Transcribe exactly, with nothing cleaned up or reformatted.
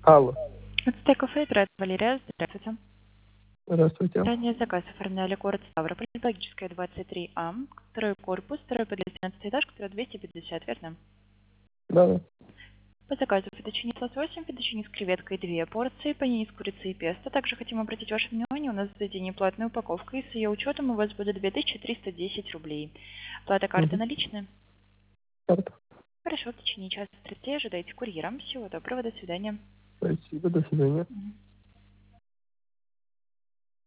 Алло. Это кафе «Драйв», Валерия, здравствуйте. Здравствуйте. Ранее заказ оформляли город Ставрополь, Логическая, двадцать три А, второй корпус, второй подъезд, двенадцатый этаж, который двести пятьдесят, верно? Да, да. По заказу фетучини с лососем, фетучини с креветкой две порции, панини с курицей и песто. Также хотим обратить ваше внимание, у нас в заведении платная упаковка, и с ее учетом у вас будет две тысячи триста десять рублей. Плата карты Угу. наличная? Карта. Хорошо, в течение часа тридцати ожидайте курьера. Всего доброго, до свидания. Спасибо, до свидания. Мгм.